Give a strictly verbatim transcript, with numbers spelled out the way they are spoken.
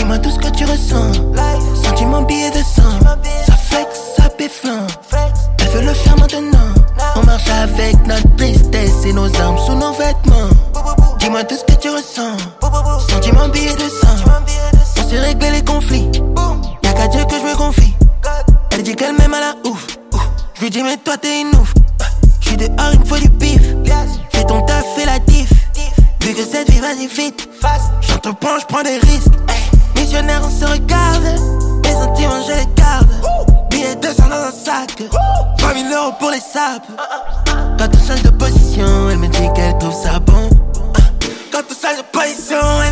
Dis-moi tout ce que tu ressens. Sentiment billet de sang. Ça flex, ça péflant. Elle veut le faire maintenant. On marche avec notre tristesse et nos armes sous nos vêtements. Dis-moi tout ce que tu ressens. Sentiment billet de sang. On s'est réglé les conflits. Y'a qu'à Dieu que je me confie. Elle dit qu'elle m'aime à la ouf. Je lui dis mais toi t'es une ouf. J'suis dehors, il me faut du pif. Fais ton taf, fais la diff. Vu que cette vie vas-y vite. J'entreprends, j'prends des risques. Missionnaire, on se regarde. Mes sentiments, je les garde. Billets de sang dans un sac. vingt mille euros pour les sapes. Quand on change de position, elle me dit qu'elle trouve ça bon. Quand on change de position,